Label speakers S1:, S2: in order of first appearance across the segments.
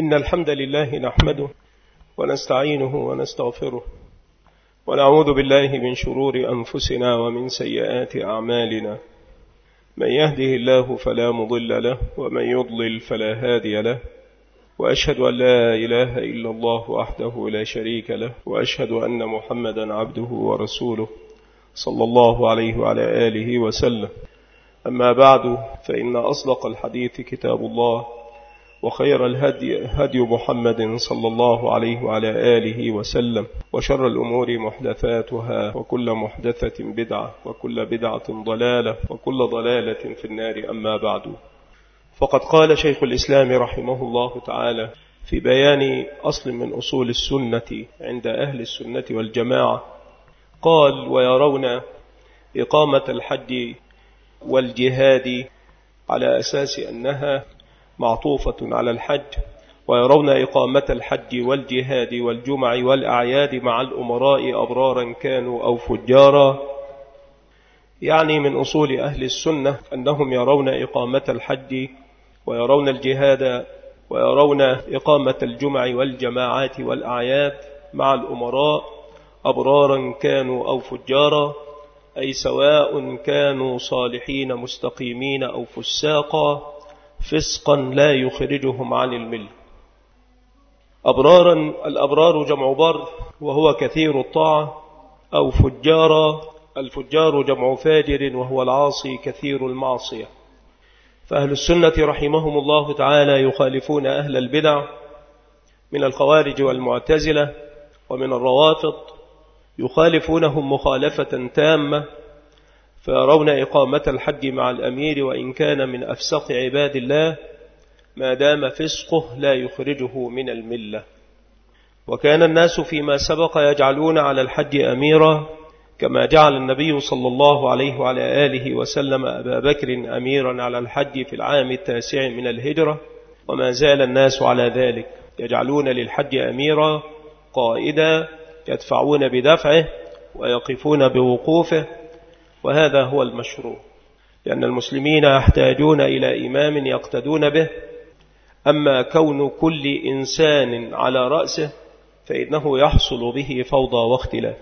S1: إن الحمد لله نحمده ونستعينه ونستغفره ونعوذ بالله من شرور أنفسنا ومن سيئات أعمالنا. من يهده الله فلا مضل له ومن يضلل فلا هادي له، وأشهد أن لا إله إلا الله وحده لا شريك له، وأشهد أن محمدا عبده ورسوله صلى الله عليه وعلى آله وسلم. أما بعد، فإن أصدق الحديث كتاب الله، وخير الهدي هدي محمد صلى الله عليه وعلى آله وسلم، وشر الأمور محدثاتها، وكل محدثة بدعة، وكل بدعة ضلالة، وكل ضلالة في النار. أما بعد، فقد قال شيخ الإسلام رحمه الله تعالى في بيان أصل من أصول السنة عند أهل السنة والجماعة، قال: ويرون إقامة الحج والجهاد على أساس أنها معطوفة على الحج، ويرون إقامة الحج والجهاد والجمع والأعياد مع الأمراء أبرارا كانوا أو فجارا. يعني من أصول أهل السنة أنهم يرون إقامة الحج ويرون الجهاد ويرون إقامة الجمع والجماعات والأعياد مع الأمراء أبرارا كانوا أو فجارا، أي سواء كانوا صالحين مستقيمين أو فساقا، فسقا لا يخرجهم عن الملة. أبرارا، الأبرار جمع بر وهو كثير الطاعة، أو فجارا، الفجار جمع فاجر وهو العاصي كثير المعصية. فأهل السنة رحمهم الله تعالى يخالفون أهل البدع من الخوارج والمعتزلة ومن الروافض، يخالفونهم مخالفة تامة، فيرون إقامة الحج مع الأمير وإن كان من أفسق عباد الله ما دام فسقه لا يخرجه من الملة. وكان الناس فيما سبق يجعلون على الحج أميرا، كما جعل النبي صلى الله عليه وعلى آله وسلم أبا بكر أميرا على الحج في العام 9 من الهجرة، وما زال الناس على ذلك، يجعلون للحج أميرا قائدا يدفعون بدفعه ويقفون بوقوفه، وهذا هو المشروع، لأن المسلمين يحتاجون إلى إمام يقتدون به. أما كون كل إنسان على رأسه فإنه يحصل به فوضى واختلاف.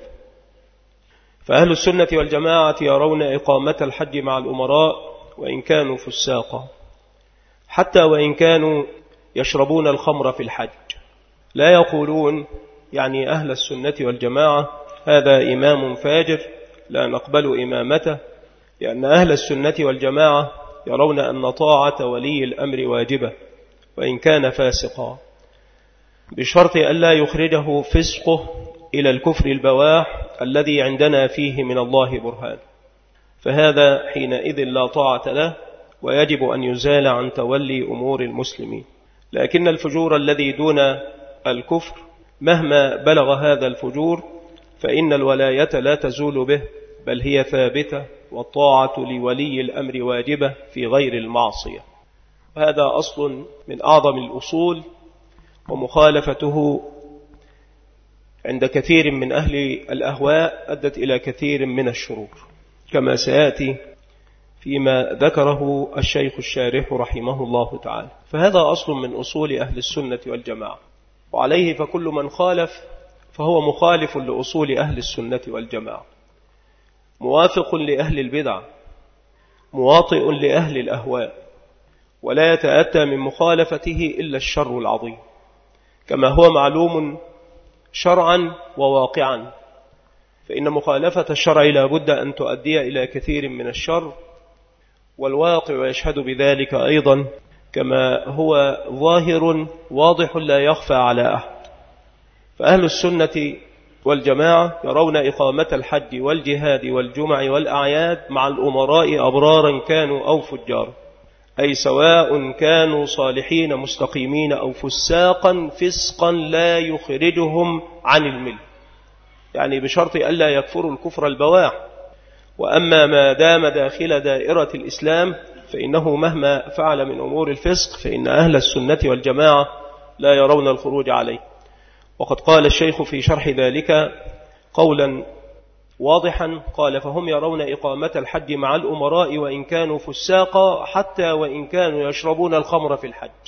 S1: فأهل السنة والجماعة يرون إقامة الحج مع الأمراء وإن كانوا فساقا، حتى وإن كانوا يشربون الخمر في الحج. لا يقولون يعني أهل السنة والجماعة هذا إمام فاجر لا نقبل إمامته، لأن أهل السنة والجماعة يرون أن طاعة ولي الأمر واجبة وإن كان فاسقا، بشرط أن لا يخرجه فسقه إلى الكفر البواح الذي عندنا فيه من الله برهان، فهذا حينئذ لا طاعة له ويجب أن يزال عن تولي أمور المسلمين. لكن الفجور الذي دون الكفر مهما بلغ هذا الفجور فإن الولاية لا تزول به، بل هي ثابتة، والطاعة لولي الأمر واجبة في غير المعصية. وهذا أصل من أعظم الأصول، ومخالفته عند كثير من أهل الأهواء أدت إلى كثير من الشرور، كما سيأتي فيما ذكره الشيخ الشارح رحمه الله تعالى. فهذا أصل من أصول أهل السنة والجماعة، وعليه فكل من خالف فهو مخالف لأصول أهل السنة والجماعة، موافق لأهل البدع، مواطئ لأهل الأهواء، ولا يتأتى من مخالفته إلا الشر العظيم، كما هو معلوم شرعا وواقعا. فإن مخالفة الشرع لا بد أن تؤدي إلى كثير من الشر، والواقع يشهد بذلك أيضا، كما هو ظاهر واضح لا يخفى على أحد. فأهل السنة والجماعة يرون إقامة الحج والجهاد والجمع والأعياد مع الأمراء أبرارا كانوا أو فجارا، أي سواء كانوا صالحين مستقيمين أو فساقا، فسقا لا يخرجهم عن الملة، يعني بشرط ألا يكفروا الكفر البواح. وأما ما دام داخل دائرة الإسلام فإنه مهما فعل من أمور الفسق فإن أهل السنة والجماعة لا يرون الخروج عليه. وقد قال الشيخ في شرح ذلك قولا واضحا، قال: فهم يرون إقامة الحج مع الأمراء وإن كانوا فساقا، حتى وإن كانوا يشربون الخمر في الحج.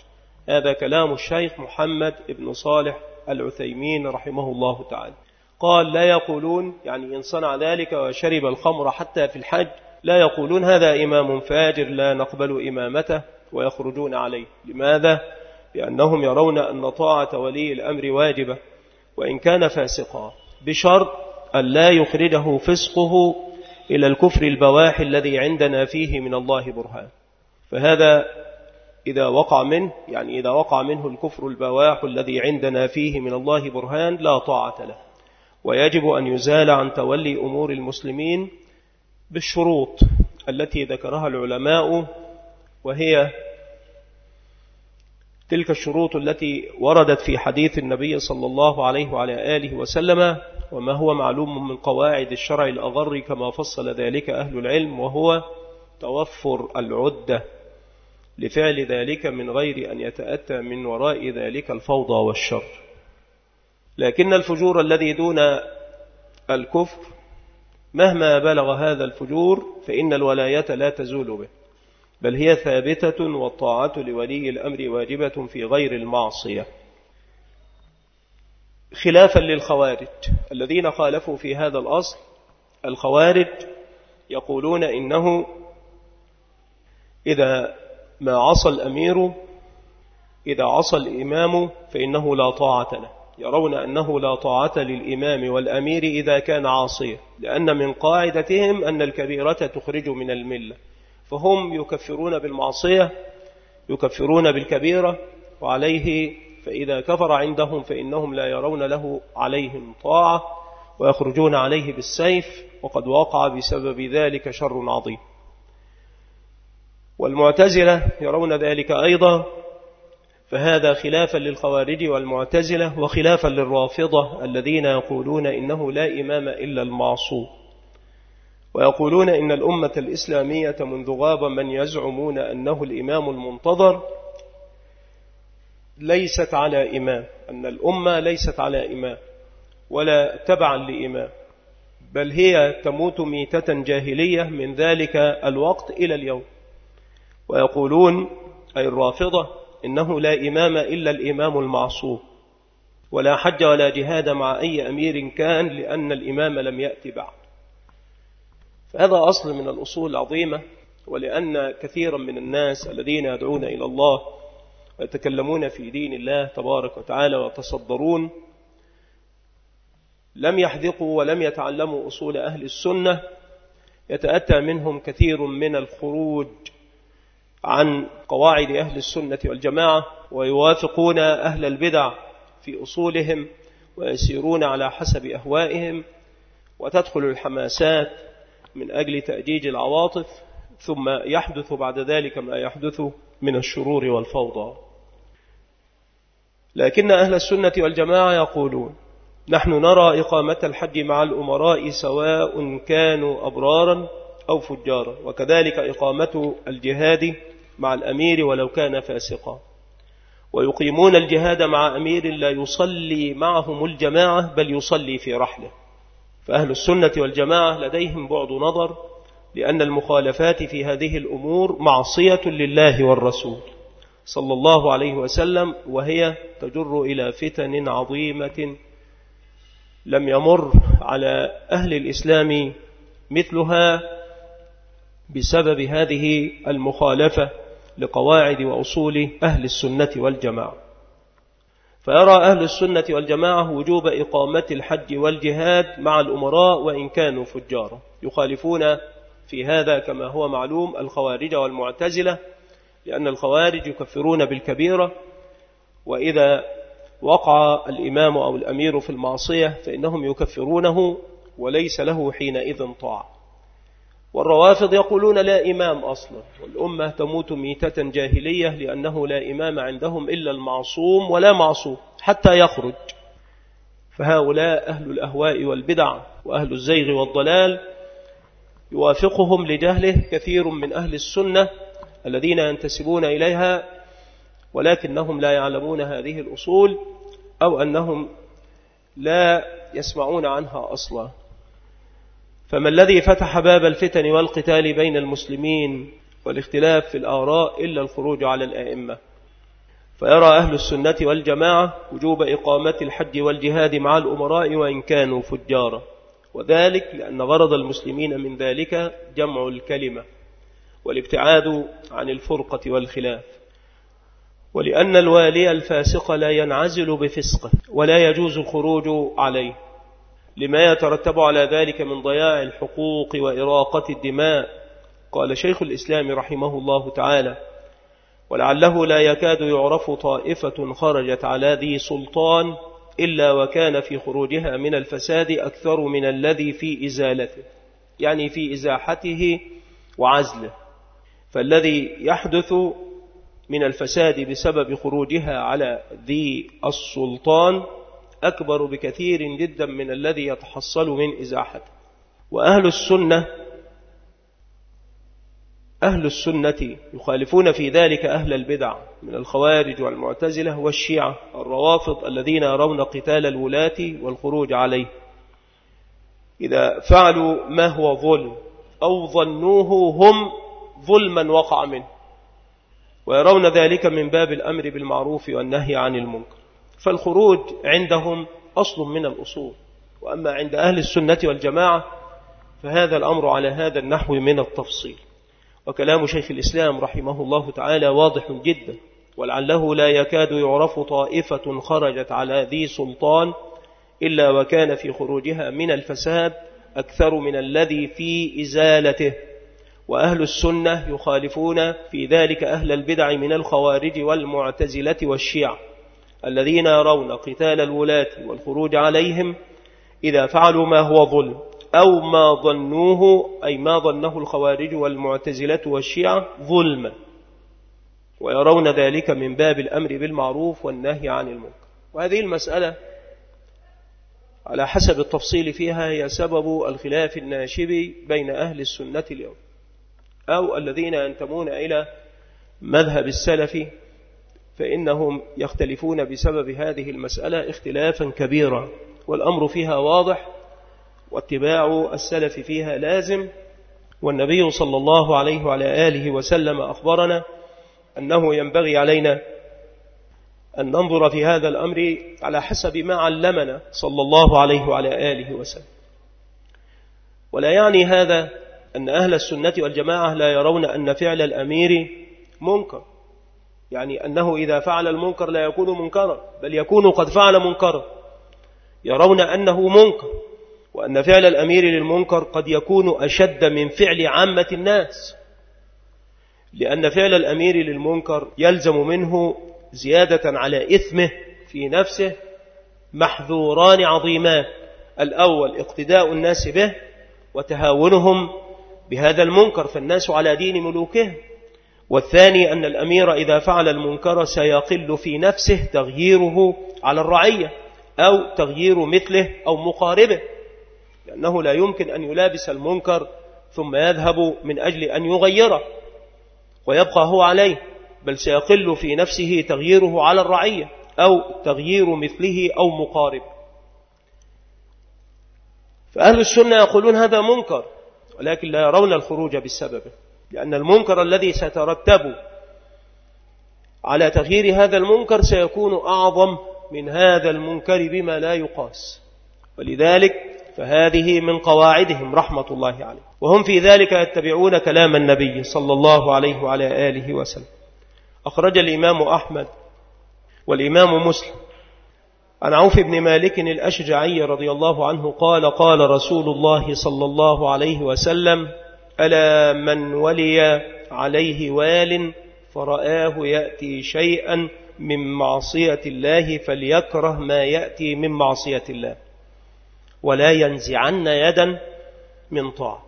S1: هذا كلام الشيخ محمد بن صالح العثيمين رحمه الله تعالى. قال لا يقولون، يعني إن صنع ذلك وشرب الخمر حتى في الحج، لا يقولون هذا إمام فاجر لا نقبل إمامته ويخرجون عليه. لماذا؟ لأنهم يرون أن طاعة ولي الأمر واجبة وإن كان فاسقا، بشرط أن لا يخرجه فسقه إلى الكفر البواح الذي عندنا فيه من الله برهان. فهذا إذا وقع منه، يعني إذا وقع منه الكفر البواح الذي عندنا فيه من الله برهان لا طاعة له، ويجب أن يزال عن تولي أمور المسلمين بالشروط التي ذكرها العلماء، وهي تلك الشروط التي وردت في حديث النبي صلى الله عليه وعلى آله وسلم، وما هو معلوم من قواعد الشرع الأضر كما فصل ذلك أهل العلم، وهو توفر العدة لفعل ذلك من غير أن يتأتى من وراء ذلك الفوضى والشر. لكن الفجور الذي دون الكفر مهما بلغ هذا الفجور فإن الولاية لا تزول به، بل هي ثابتة، والطاعة لولي الأمر واجبة في غير المعصية، خلافا للخوارج الذين خالفوا في هذا الأصل. الخوارج يقولون إنه إذا ما عصى الأمير، إذا عصى الإمام فإنه لا طاعة له، يرون أنه لا طاعة للإمام والأمير إذا كان عاصيا، لأن من قاعدتهم أن الكبيرة تخرج من الملة، فهم يكفرون بالمعصية، يكفرون بالكبيرة، وعليه فإذا كفر عندهم فإنهم لا يرون له عليهم طاعة ويخرجون عليه بالسيف، وقد وقع بسبب ذلك شر عظيم. والمعتزلة يرون ذلك أيضا، فهذا خلافا للخوارج والمعتزلة، وخلافا للرافضة الذين يقولون إنه لا إمام إلا المعصوم، ويقولون إن الأمة الإسلامية منذ غاب من يزعمون أنه الإمام المنتظر ليست على إمام، أن الأمة ليست على إمام ولا تبعا لإمام، بل هي تموت ميتة جاهلية من ذلك الوقت إلى اليوم. ويقولون أي الرافضة إنه لا إمام إلا الإمام المعصوم، ولا حج ولا جهاد مع أي أمير كان، لأن الإمام لم يأتي بعد. فهذا أصل من الأصول العظيمة، ولأن كثيرا من الناس الذين يدعون إلى الله ويتكلمون في دين الله تبارك وتعالى وتصدرون لم يحذقوا ولم يتعلموا أصول أهل السنة، يتأتى منهم كثير من الخروج عن قواعد أهل السنة والجماعة، ويوافقون أهل البدع في أصولهم ويسيرون على حسب أهوائهم، وتدخل الحماسات من أجل تأجيج العواطف، ثم يحدث بعد ذلك ما يحدث من الشرور والفوضى. لكن أهل السنة والجماعة يقولون نحن نرى إقامة الحج مع الأمراء سواء كانوا أبرارا أو فجارا، وكذلك إقامة الجهاد مع الأمير ولو كان فاسقا، ويقيمون الجهاد مع أمير لا يصلي معهم الجماعة بل يصلي في رحله. فأهل السنة والجماعة لديهم بعد نظر، لأن المخالفات في هذه الأمور معصية لله والرسول صلى الله عليه وسلم، وهي تجر إلى فتن عظيمة لم يمر على أهل الإسلام مثلها بسبب هذه المخالفة لقواعد وأصول أهل السنة والجماعة. فيرى أهل السنة والجماعة وجوب إقامة الحج والجهاد مع الأمراء وإن كانوا فجارا، يخالفون في هذا كما هو معلوم الخوارج والمعتزلة، لأن الخوارج يكفرون بالكبيرة، وإذا وقع الإمام أو الأمير في المعصية فإنهم يكفرونه وليس له حينئذ طاعة. والروافض يقولون لا إمام أصلا، والأمة تموت ميتة جاهلية، لأنه لا إمام عندهم إلا المعصوم ولا معصوم حتى يخرج. فهؤلاء أهل الأهواء والبدع وأهل الزيغ والضلال يوافقهم لجهله كثير من أهل السنة الذين ينتسبون إليها، ولكنهم لا يعلمون هذه الأصول، أو أنهم لا يسمعون عنها أصلا. فما الذي فتح باب الفتن والقتال بين المسلمين والاختلاف في الآراء إلا الخروج على الآئمة؟ فيرى أهل السنة والجماعة وجوب إقامة الحج والجهاد مع الأمراء وإن كانوا فجارا، وذلك لأن غرض المسلمين من ذلك جمع الكلمة والابتعاد عن الفرقة والخلاف، ولأن الوالي الفاسق لا ينعزل بفسقه ولا يجوز الخروج عليه لما يترتب على ذلك من ضياع الحقوق وإراقة الدماء. قال شيخ الإسلام رحمه الله تعالى: ولعله لا يكاد يعرف طائفة خرجت على ذي سلطان إلا وكان في خروجها من الفساد أكثر من الذي في إزالته، يعني في إزاحته وعزله. فالذي يحدث من الفساد بسبب خروجها على ذي السلطان أكبر بكثير جدا من الذي يتحصل من إزاحته. وأهل السنة يخالفون في ذلك أهل البدع من الخوارج والمعتزلة والشيعة الروافض الذين يرون قتال الولاة والخروج عليه إذا فعلوا ما هو ظلم أو ظنوه هم ظلما وقع منه، ويرون ذلك من باب الأمر بالمعروف والنهي عن المنكر. فالخروج عندهم أصل من الأصول، وأما عند أهل السنة والجماعة فهذا الأمر على هذا النحو من التفصيل. وكلام شيخ الإسلام رحمه الله تعالى واضح جدا: ولعله لا يكاد يعرف طائفة خرجت على ذي سلطان إلا وكان في خروجها من الفساد أكثر من الذي في إزالته. وأهل السنة يخالفون في ذلك أهل البدع من الخوارج والمعتزلة والشيعة الذين يرون قتال الولاة والخروج عليهم إذا فعلوا ما هو ظلم أو ما ظنوه، أي ما ظنه الخوارج والمعتزلة والشيعة ظلما، ويرون ذلك من باب الأمر بالمعروف والنهي عن المنكر. وهذه المسألة على حسب التفصيل فيها هي سبب الخلاف الناشب بين أهل السنة اليوم، أو الذين ينتمون إلى مذهب السلف، فإنهم يختلفون بسبب هذه المسألة اختلافا كبيرا، والأمر فيها واضح واتباع السلف فيها لازم. والنبي صلى الله عليه وعلى آله وسلم أخبرنا أنه ينبغي علينا أن ننظر في هذا الأمر على حسب ما علمنا صلى الله عليه وعلى آله وسلم. ولا يعني هذا أن أهل السنة والجماعة لا يرون أن فعل الأمير منكر، يعني أنه إذا فعل المنكر لا يكون منكرا، بل يكون قد فعل منكرا. يرون أنه منكر، وأن فعل الأمير للمنكر قد يكون أشد من فعل عامة الناس، لأن فعل الأمير للمنكر يلزم منه زيادة على إثمه في نفسه محذوران عظيمان: الأول اقتداء الناس به وتهاونهم بهذا المنكر فالناس على دين ملوكهم، والثاني أن الأمير إذا فعل المنكر سيقل في نفسه تغييره على الرعية أو تغيير مثله أو مقاربه، لأنه لا يمكن أن يلابس المنكر ثم يذهب من أجل أن يغيره ويبقى هو عليه، بل سيقل في نفسه تغييره على الرعية أو تغيير مثله أو مقارب. فأهل السنة يقولون هذا منكر، ولكن لا يرون الخروج بسببه، لأن المنكر الذي سيترتب على تغيير هذا المنكر سيكون أعظم من هذا المنكر بما لا يقاس. ولذلك فهذه من قواعدهم رحمة الله عليه، وهم في ذلك يتبعون كلام النبي صلى الله عليه وعلى آله وسلم. أخرج الإمام أحمد والإمام مسلم عن عوف بن مالك الأشجعي رضي الله عنه قال: قال رسول الله صلى الله عليه وسلم: ألا من ولي عليه وال فرآه يأتي شيئا من معصية الله فليكره ما يأتي من معصية الله ولا ينزعن يدا من طاعة.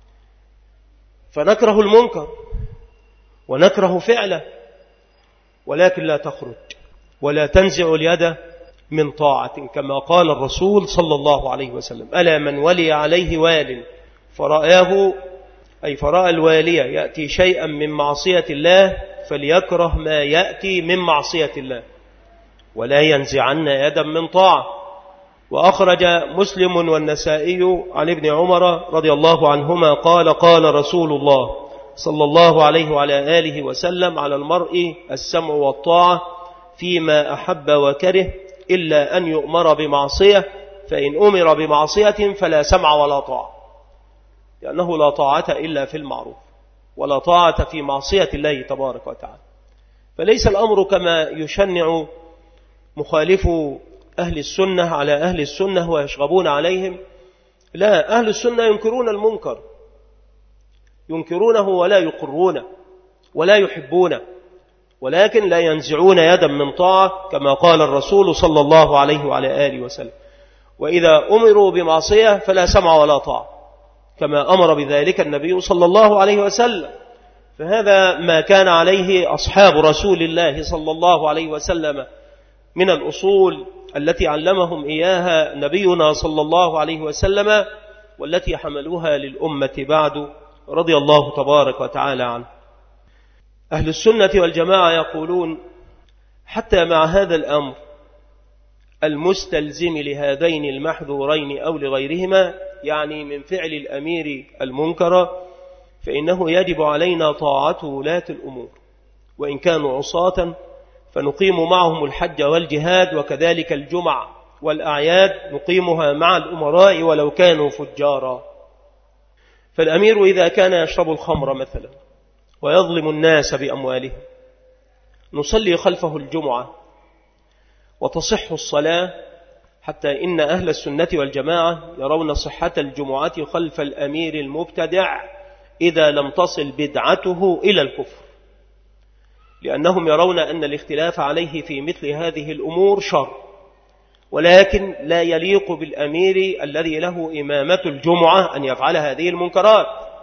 S1: فنكره المنكر ونكره فعله، ولكن لا تخرج ولا تنزع اليد من طاعة، كما قال الرسول صلى الله عليه وسلم: ألا من ولي عليه وال فرآه، أي فرأى الوالي يأتي شيئا من معصية الله فليكره ما يأتي من معصية الله ولا ينزعن يدا من طاعة. وأخرج مسلم والنسائي عن ابن عمر رضي الله عنهما قال: قال رسول الله صلى الله عليه وعلى آله وسلم: على المرء السمع والطاعة فيما أحب وكره إلا أن يؤمر بمعصية، فإن أمر بمعصية فلا سمع ولا طاعة، لأنه لا طاعة إلا في المعروف، ولا طاعة في معصية الله تبارك وتعالى. فليس الأمر كما يشنع مخالف أهل السنة على أهل السنة ويشغبون عليهم. لا، أهل السنة ينكرون المنكر، ينكرونه ولا يقرونه ولا يحبونه، ولكن لا ينزعون يدا من طاعة كما قال الرسول صلى الله عليه وعلى آله وسلم. وإذا أمروا بمعصية فلا سمع ولا طاعة كما أمر بذلك النبي صلى الله عليه وسلم. فهذا ما كان عليه أصحاب رسول الله صلى الله عليه وسلم من الأصول التي علمهم إياها نبينا صلى الله عليه وسلم، والتي حملوها للأمة بعد، رضي الله تبارك وتعالى عنه. أهل السنة والجماعة يقولون حتى مع هذا الأمر المستلزم لهذين المحذورين أو لغيرهما، يعني من فعل الأمير المنكر، فإنه يجب علينا طاعة ولاة الأمور، وإن كانوا عصاة فنقيم معهم الحج والجهاد، وكذلك الجمع والأعياد نقيمها مع الأمراء ولو كانوا فجارا. فالأمير إذا كان يشرب الخمر مثلا ويظلم الناس بأموالهم، نصلي خلفه الجمعة وتصح الصلاة، حتى إن أهل السنة والجماعة يرون صحة الجمعة خلف الأمير المبتدع إذا لم تصل بدعته إلى الكفر، لأنهم يرون أن الاختلاف عليه في مثل هذه الأمور شر، ولكن لا يليق بالأمير الذي له إمامة الجمعة أن يفعل هذه المنكرات،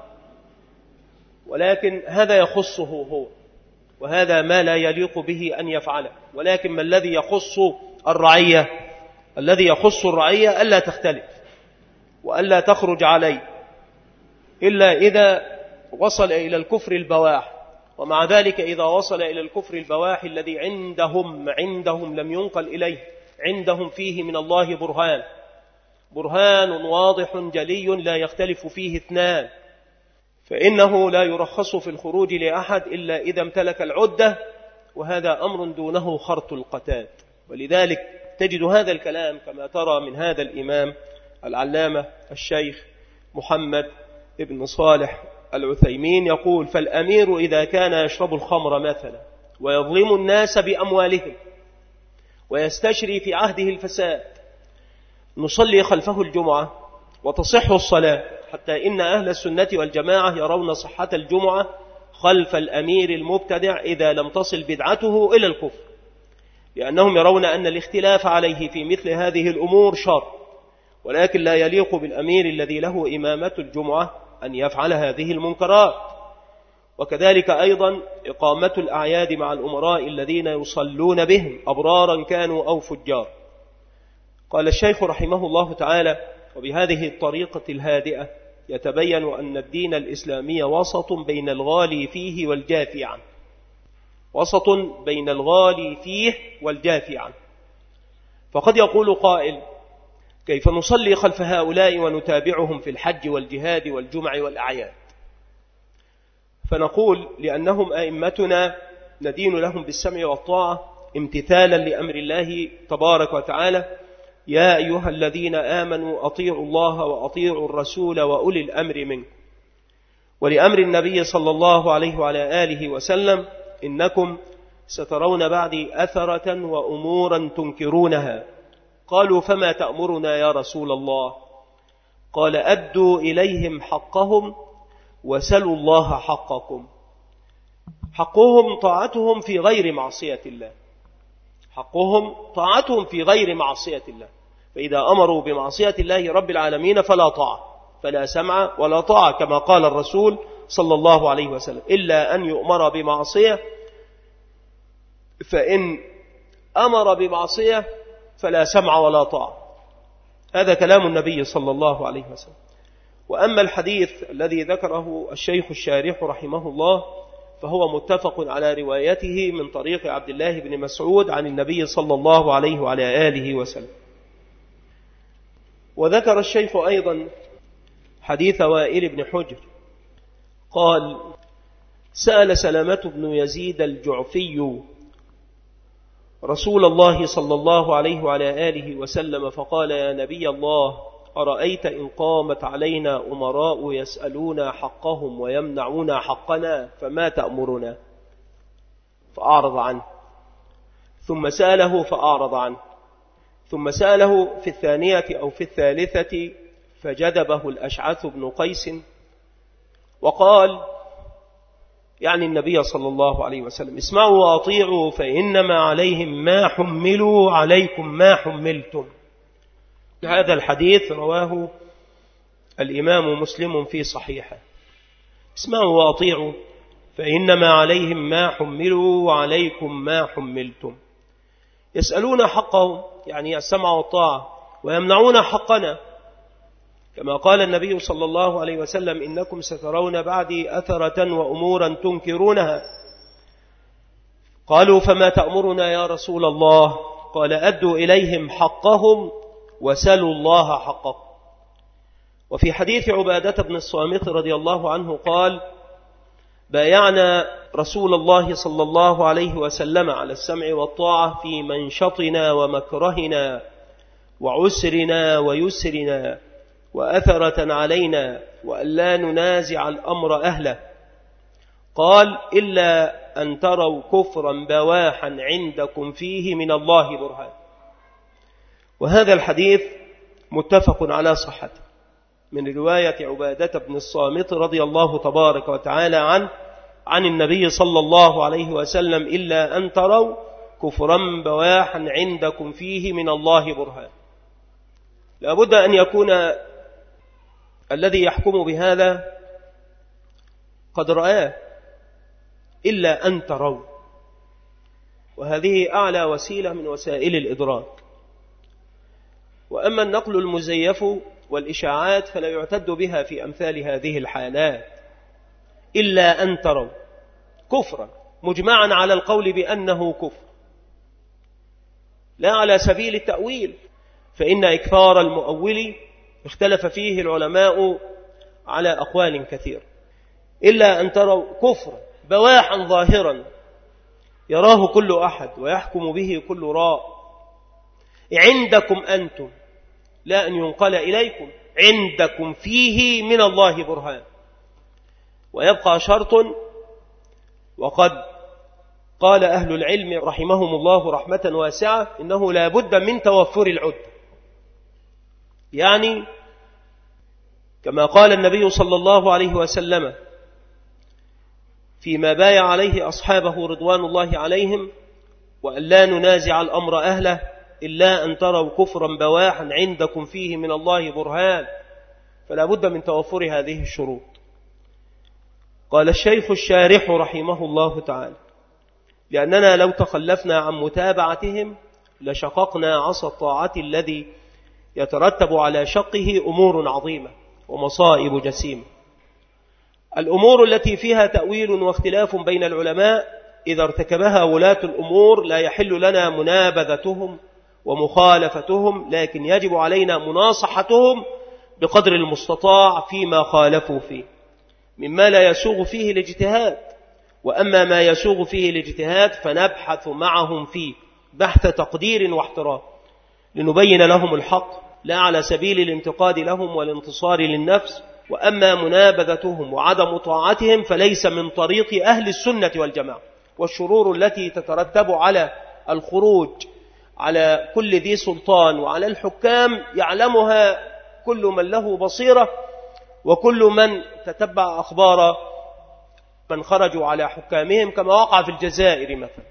S1: ولكن هذا يخصه هو، وهذا ما لا يليق به أن يفعله. ولكن ما الذي يخص الرعية؟ الذي يخص الرعية ألا تختلف وألا تخرج عليه إلا إذا وصل إلى الكفر البواح. ومع ذلك إذا وصل إلى الكفر البواح الذي عندهم لم ينقل إليه، عندهم فيه من الله برهان واضح جلي لا يختلف فيه اثنان، فإنه لا يرخص في الخروج لأحد إلا إذا امتلك العدة، وهذا أمر دونه خرط القتاد. ولذلك تجد هذا الكلام كما ترى من هذا الإمام العلامة الشيخ محمد ابن صالح العثيمين يقول: فالأمير إذا كان يشرب الخمر مثلا ويظلم الناس بأموالهم ويستشري في عهده الفساد، نصلي خلفه الجمعة وتصح الصلاة، حتى إن أهل السنة والجماعة يرون صحة الجمعة خلف الأمير المبتدع إذا لم تصل بدعته إلى الكفر، لأنهم يرون أن الاختلاف عليه في مثل هذه الأمور شر، ولكن لا يليق بالأمير الذي له إمامة الجمعة أن يفعل هذه المنكرات. وكذلك أيضا إقامة الأعياد مع الأمراء الذين يصلون بهم أبرارا كانوا أو فجار. قال الشيخ رحمه الله تعالى: وبهذه الطريقة الهادئة يتبين أن الدين الإسلامي وسط بين الغالي فيه والجافي عنه، وسط بين الغالي فيه والجافي عنه. فقد يقول قائل: كيف نصلي خلف هؤلاء ونتابعهم في الحج والجهاد والجمع والأعياد؟ فنقول: لأنهم أئمتنا ندين لهم بالسمع والطاعة امتثالا لأمر الله تبارك وتعالى: يا أيها الذين آمنوا أطيعوا الله وأطيعوا الرسول وأولي الأمر منكم. ولأمر النبي صلى الله عليه وعلى آله وسلم: إنكم سترون بعدي أثرة وأمورا تنكرونها. قالوا: فما تأمرنا يا رسول الله؟ قال: أدوا إليهم حقهم وسلوا الله حقكم. حقهم طاعتهم في غير معصية الله، حقهم طاعتهم في غير معصية الله. فإذا أمروا بمعصية الله رب العالمين فلا طاعة، فلا سمع ولا طاعة، كما قال الرسول صلى الله عليه وسلم: إلا أن يؤمر بمعصية، فإن أمر بمعصية فلا سمع ولا طاعة. هذا كلام النبي صلى الله عليه وسلم. وأما الحديث الذي ذكره الشيخ الشارح رحمه الله فهو متفق على روايته من طريق عبد الله بن مسعود عن النبي صلى الله عليه وعلى آله وسلم. وذكر الشيخ أيضا حديث وائل بن حجر قال: سأل سلامة بن يزيد الجعفي رسول الله صلى الله عليه وعلى آله وسلم فقال: يا نبي الله، أرأيت إن قامت علينا أمراء يسألون حقهم ويمنعون حقنا فما تأمرنا؟ فأعرض عنه، ثم سأله فأعرض عنه، ثم سأله في الثانية أو في الثالثة فجذبه الأشعث بن قيس وقال، يعني النبي صلى الله عليه وسلم: اسمعوا وأطيعوا فإنما عليهم ما حملوا عليكم ما حملتم. هذا الحديث رواه الإمام مسلم في صحيحه. اسمعوا وأطيعوا فإنما عليهم ما حملوا وعليكم ما حملتم. يسألون حقهم، يعني السمع والطاعة، ويمنعون حقنا، كما قال النبي صلى الله عليه وسلم: إنكم سترون بعدي أثرة وأمورا تنكرونها. قالوا: فما تأمرنا يا رسول الله؟ قال: أدوا إليهم حقهم وسلوا الله حقهم. وفي حديث عبادة بن الصامت رضي الله عنه قال: بايعنا رسول الله صلى الله عليه وسلم على السمع والطاعة في منشطنا ومكرهنا وعسرنا ويسرنا وأثرة علينا، وألا ننازع الأمر أهله. قال: إلا أن تروا كفرا بواحا عندكم فيه من الله برهان. وهذا الحديث متفق على صحته من رواية عبادة بن الصامت رضي الله تبارك وتعالى عنه عن النبي صلى الله عليه وسلم: إلا أن تروا كفرا بواحا عندكم فيه من الله برهان. لابد أن يكون الذي يحكم بهذا قد رآه، إلا أن تروا، وهذه أعلى وسيلة من وسائل الإدراك. وأما النقل المزيف والإشاعات فلا يعتد بها في أمثال هذه الحالات. إلا أن تروا كفرا مجمعا على القول بأنه كفر، لا على سبيل التأويل، فإن إكثار المؤول اختلف فيه العلماء على أقوال كثير. إلا أن تروا كفرا بواحا ظاهرا يراه كل أحد ويحكم به كل راء عندكم أنتم، لا أن ينقل إليكم، عندكم فيه من الله برهان. ويبقى شرط، وقد قال أهل العلم رحمهم الله رحمة واسعة إنه لا بد من توفر العدة، يعني كما قال النبي صلى الله عليه وسلم فيما بايع عليه أصحابه رضوان الله عليهم: وأن لا ننازع الأمر أهله إلا أن تروا كفرا بواحا عندكم فيه من الله برهان. فلا بد من توفر هذه الشروط. قال الشيخ الشارح رحمه الله تعالى: لأننا لو تخلفنا عن متابعتهم لشققنا عصا الطاعة الذي يترتب على شقه أمور عظيمة ومصائب جسيمة. الأمور التي فيها تأويل واختلاف بين العلماء إذا ارتكبها ولاة الأمور لا يحل لنا منابذتهم ومخالفتهم، لكن يجب علينا مناصحتهم بقدر المستطاع فيما خالفوا فيه مما لا يسوغ فيه الاجتهاد. وأما ما يسوغ فيه الاجتهاد فنبحث معهم فيه بحث تقدير واحترام لنبين لهم الحق، لا على سبيل الانتقاد لهم والانتصار للنفس. وأما منابذتهم وعدم طاعتهم فليس من طريق أهل السنة والجماعة. والشرور التي تترتب على الخروج على كل ذي سلطان وعلى الحكام يعلمها كل من له بصيرة، وكل من تتبع أخبار من خرجوا على حكامهم، كما وقع في الجزائر مثلا،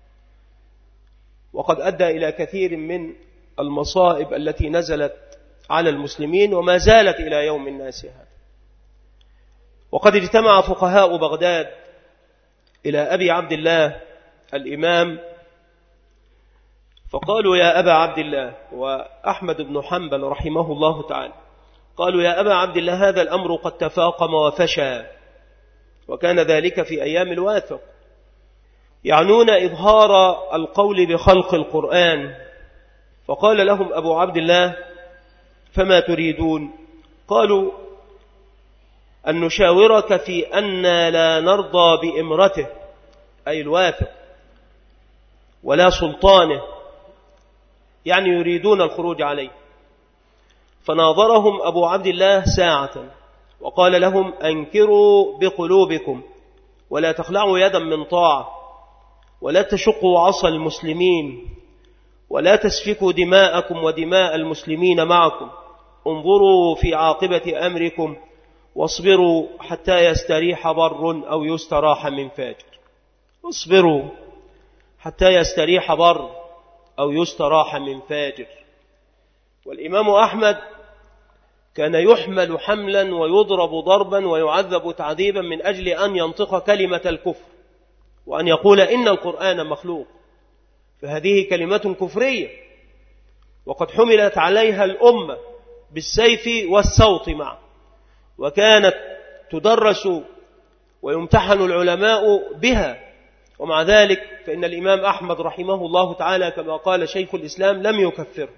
S1: وقد أدى إلى كثير من المصائب التي نزلت على المسلمين وما زالت إلى يوم الناس هذا. وقد اجتمع فقهاء بغداد إلى أبي عبد الله الإمام فقالوا: يا أبا عبد الله، وأحمد بن حنبل رحمه الله تعالى، قالوا: يا أبا عبد الله، هذا الأمر قد تفاقم وفشى، وكان ذلك في أيام الواثق، يعنون إظهار القول بخلق القرآن. فقال لهم أبو عبد الله: فما تريدون؟ قالوا: أن نشاورك في أن لا نرضى بإمرته، أي الواثق، ولا سلطانه، يعني يريدون الخروج عليه. فناظرهم أبو عبد الله ساعة وقال لهم: أنكروا بقلوبكم ولا تخلعوا يدا من طاعة، ولا تشقوا عصا المسلمين، ولا تسفكوا دماءكم ودماء المسلمين معكم، انظروا في عاقبة أمركم واصبروا حتى يستريح بر أو يستراح من فاجر. اصبروا حتى يستريح بر أو يستراح من فاجر. والإمام أحمد كان يحمل حملا ويضرب ضربا ويعذب تعذيبا من أجل أن ينطق كلمة الكفر وأن يقول إن القرآن مخلوق، فهذه كلمة كفرية، وقد حملت عليها الأمة بالسيف والصوت معا، وكانت تدرس ويمتحن العلماء بها. ومع ذلك فإن الإمام أحمد رحمه الله تعالى كما قال شيخ الإسلام لم يكفرهم،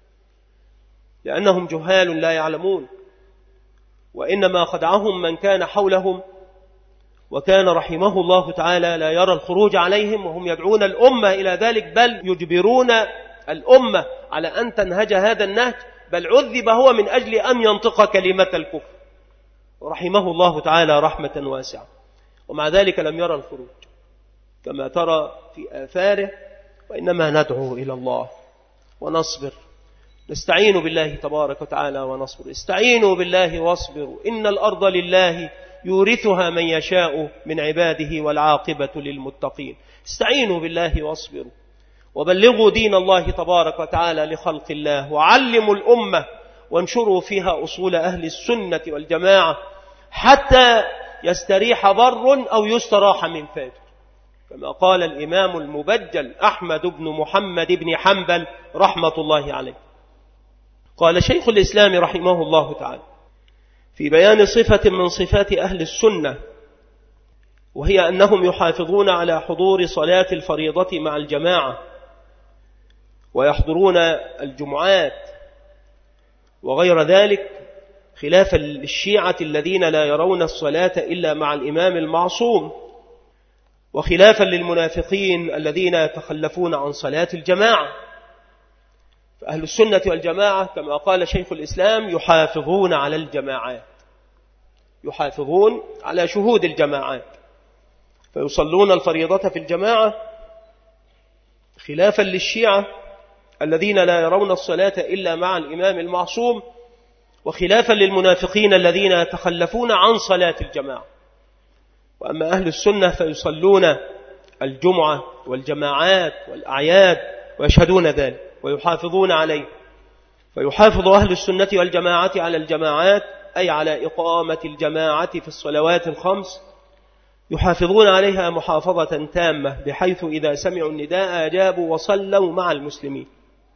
S1: لأنهم جهال لا يعلمون، وإنما خدعهم من كان حولهم، وكان رحمه الله تعالى لا يرى الخروج عليهم وهم يدعون الأمة إلى ذلك، بل يجبرون الأمة على أن تنهج هذا النهج، بل عذب هو من أجل أن ينطق كلمة الكفر، رحمه الله تعالى رحمة واسعة. ومع ذلك لم يرى الخروج كما ترى في آثاره، وإنما ندعو إلى الله ونصبر، نستعين بالله تبارك وتعالى ونصبر. استعينوا بالله واصبروا، إن الأرض لله يورثها من يشاء من عباده والعاقبة للمتقين. استعينوا بالله واصبروا، وبلغوا دين الله تبارك وتعالى لخلق الله، وعلموا الأمة وانشروا فيها أصول أهل السنة والجماعة حتى يستريح بر أو يستراح من فاجر، كما قال الإمام المبجل أحمد بن محمد بن حنبل رحمة الله عليه. قال شيخ الإسلام رحمه الله تعالى في بيان صفة من صفات أهل السنة، وهي أنهم يحافظون على حضور صلاة الفريضة مع الجماعة، ويحضرون الجمعات وغير ذلك، خلافا للشيعة الذين لا يرون الصلاة إلا مع الإمام المعصوم، وخلافا للمنافقين الذين يتخلفون عن صلاة الجماعة. فأهل السنة والجماعة كما قال شيخ الإسلام يحافظون على الجماعات، يحافظون على شهود الجماعات، فيصلون الفريضة في الجماعة، خلافا للشيعة الذين لا يرون الصلاة إلا مع الإمام المعصوم، وخلافا للمنافقين الذين يتخلفون عن صلاة الجماعة. وأما أهل السنة فيصلون الجمعة والجماعات والأعياد ويشهدون ذلك ويحافظون عليه. فيحافظ أهل السنة والجماعة على الجماعات، أي على إقامة الجماعة في الصلوات الخمس، يحافظون عليها محافظة تامة، بحيث إذا سمعوا النداء أجابوا وصلوا مع المسلمين.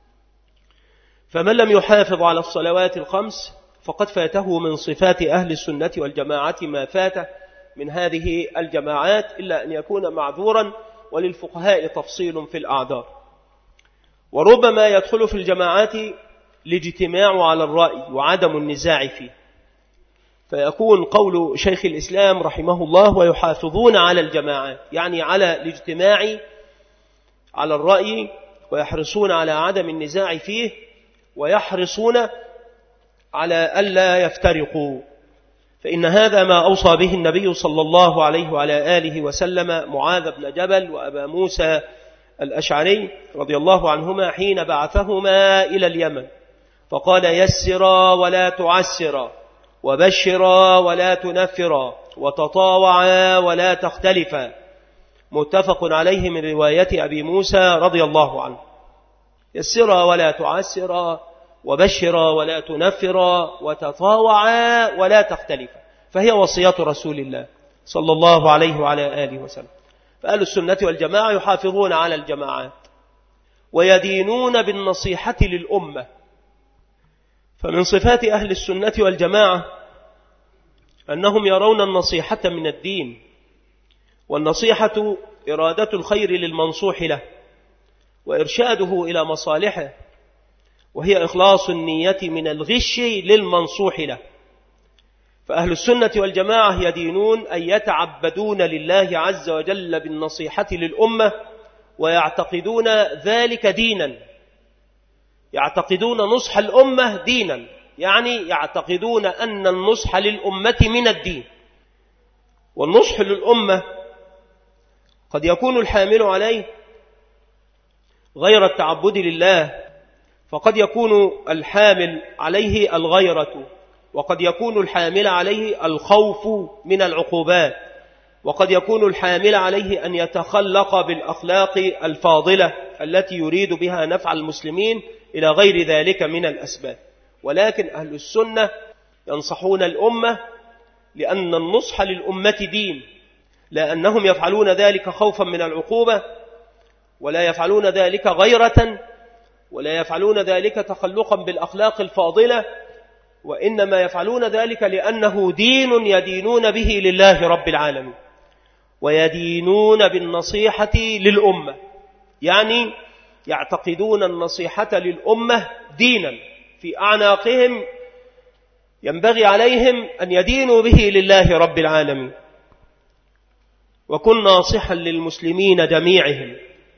S1: فمن لم يحافظ على الصلوات الخمس فقد فاته من صفات أهل السنة والجماعة ما فاته من هذه الجماعات، إلا أن يكون معذورا، وللفقهاء تفصيل في الأعذار. وربما يدخل في الجماعات الاجتماع على الرأي وعدم النزاع فيه، فيكون قول شيخ الإسلام رحمه الله ويحافظون على الجماعات، يعني على الاجتماع على الرأي، ويحرصون على عدم النزاع فيه، ويحرصون على ألا يفترقوا. فإن هذا ما أوصى به النبي صلى الله عليه وعلى آله وسلم معاذ بن جبل وأبا موسى الأشعري رضي الله عنهما حين بعثهما إلى اليمن، فقال: يسرا ولا تعسرا، وبشرا ولا تنفرا، وتطاوعا ولا تختلفا. متفق عليه من رواية أبي موسى رضي الله عنه. يسرا ولا تعسرا، وبشرا ولا تنفرا، وتطاوعا ولا تختلفا، فهي وصية رسول الله صلى الله عليه وعلى آله وسلم. فأهل السنة والجماعة يحافظون على الجماعات، ويدينون بالنصيحة للأمة. فمن صفات أهل السنة والجماعة أنهم يرون النصيحة من الدين، والنصيحة إرادة الخير للمنصوح له وإرشاده إلى مصالحه، وهي إخلاص النية من الغش للمنصوح له. فأهل السنة والجماعة يدينون أن يتعبدون لله عز وجل بالنصيحة للأمة،
S2: ويعتقدون ذلك دينا، يعتقدون نصح الأمة دينا، يعني يعتقدون أن النصح للأمة من الدين. والنصح للأمة قد يكون الحامل عليه غير التعبد لله، فقد يكون الحامل عليه الغيرة، وقد يكون الحامل عليه الخوف من العقوبات، وقد يكون الحامل عليه أن يتخلق بالأخلاق الفاضلة التي يريد بها نفع المسلمين إلى غير ذلك من الأسباب. ولكن أهل السنة ينصحون الأمة لأن النصح للأمة دين، لأنهم يفعلون ذلك خوفا من العقوبة، ولا يفعلون ذلك غيرة، ولا يفعلون ذلك تخلقا بالأخلاق الفاضلة، وإنما يفعلون ذلك لأنه دين يدينون به لله رب العالمين، ويدينون بالنصيحة للأمة، يعني يعتقدون النصيحة للأمة دينا في أعناقهم ينبغي عليهم أن يدينوا به لله رب العالمين. وكن ناصحا للمسلمين جميعهم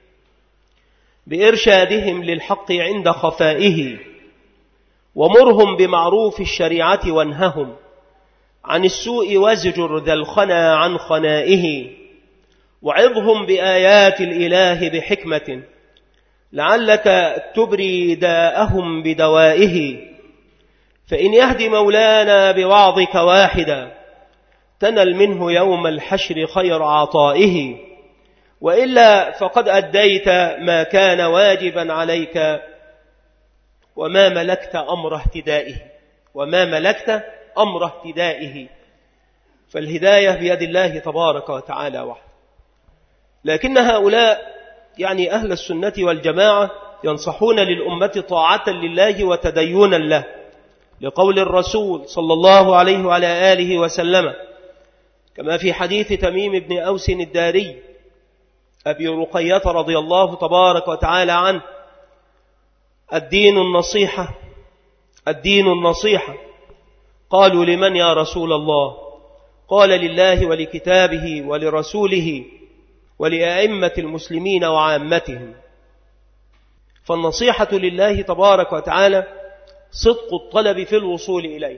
S2: بإرشادهم للحق عند خفائه، ومرهم بمعروف الشريعة وانههم عن السوء وازجر ذا الخنا عن خنائه، وعظهم بآيات الإله بحكمة لعلك تبري داءهم بدوائه، فإن يهدي مولانا بوعظك واحدا تنل منه يوم الحشر خير عطائه، وإلا فقد أديت ما كان واجبا عليك وما ملكت أمر اهتدائه، وما ملكت أمر اهتدائه. فالهداية بيد الله تبارك وتعالى وحده. لكن هؤلاء يعني أهل السنة والجماعة ينصحون للأمة طاعة لله وتدينا له، لقول الرسول صلى الله عليه وعلى آله وسلم كما في حديث تميم بن أوس الداري أبي رقية رضي الله تبارك وتعالى عنه: الدين النصيحة، الدين النصيحة. قالوا: لمن يا رسول الله؟ قال: لله ولكتابه ولرسوله ولأئمة المسلمين وعامتهم. فالنصيحة لله تبارك وتعالى صدق الطلب في الوصول إليه.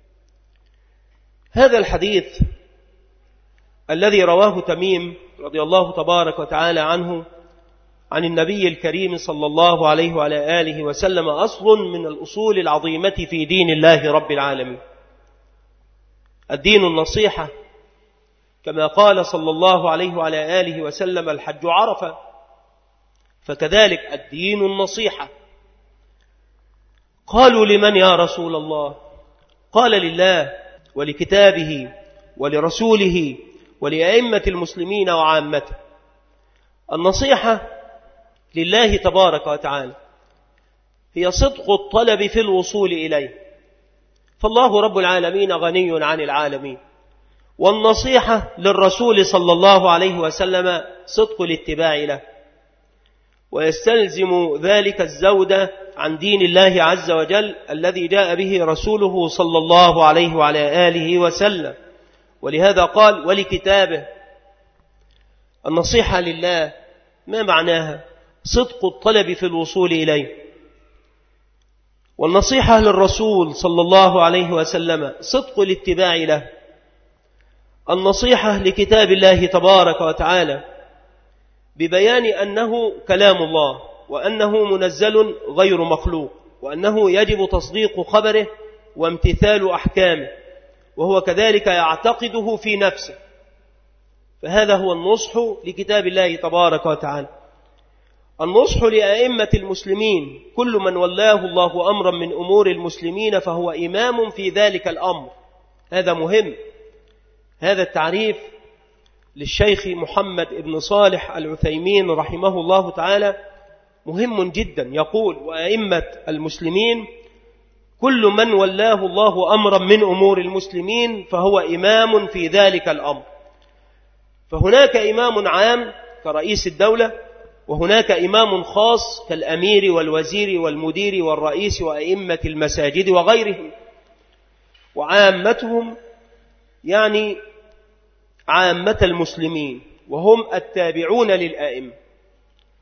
S2: هذا الحديث الذي رواه تميم رضي الله تبارك وتعالى عنه عن النبي الكريم صلى الله عليه وعلى آله وسلم أصل من الأصول العظيمة في دين الله رب العالمين. الدين النصيحة، كما قال صلى الله عليه وعلى آله وسلم: الحج عرفة. فكذلك الدين النصيحة. قالوا: لمن يا رسول الله؟ قال: لله ولكتابه ولرسوله ولأئمة المسلمين وعامته. النصيحة لله تبارك وتعالى هي صدق الطلب في الوصول إليه، فالله رب العالمين غني عن العالمين. والنصيحة للرسول صلى الله عليه وسلم صدق الاتباع له، ويستلزم ذلك الزود عن دين الله عز وجل الذي جاء به رسوله صلى الله عليه وعلى آله وسلم. ولهذا قال: ولكتابه. النصيحة لله ما معناها؟ صدق الطلب في الوصول إليه. والنصيحة للرسول صلى الله عليه وسلم صدق الاتباع له. النصيحة لكتاب الله تبارك وتعالى ببيان أنه كلام الله، وأنه منزل غير مخلوق، وأنه يجب تصديق خبره وامتثال أحكامه، وهو كذلك يعتقده في نفسه. فهذا هو النصح لكتاب الله تبارك وتعالى. النصح لأئمة المسلمين، كل من ولاه الله أمرا من أمور المسلمين فهو إمام في ذلك الأمر. هذا مهم. هذا التعريف للشيخ محمد بن صالح العثيمين رحمه الله تعالى مهم جدا. يقول: وأئمة المسلمين كل من ولاه الله أمرا من أمور المسلمين فهو إمام في ذلك الأمر. فهناك إمام عام كرئيس الدولة، وهناك إمام خاص كالأمير والوزير والمدير والرئيس وأئمة المساجد وغيرهم. وعامتهم يعني عامة المسلمين، وهم التابعون للآئمة.